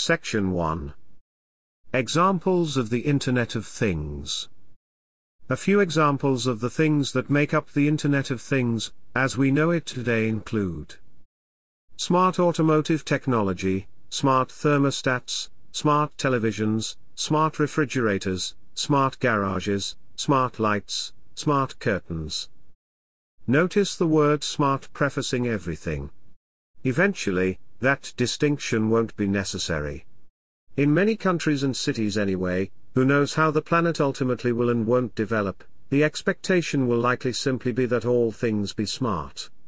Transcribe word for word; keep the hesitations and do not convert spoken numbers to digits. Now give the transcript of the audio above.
Section one. Examples of the Internet of Things. A few examples of the things that make up the Internet of Things, as we know it today include smart automotive technology, smart thermostats, smart televisions, smart refrigerators, smart garages, smart lights, smart curtains. Notice the word smart prefacing everything. Eventually, that distinction won't be necessary. In many countries and cities anyway, who knows how the planet ultimately will and won't develop, the expectation will likely simply be that all things be smart.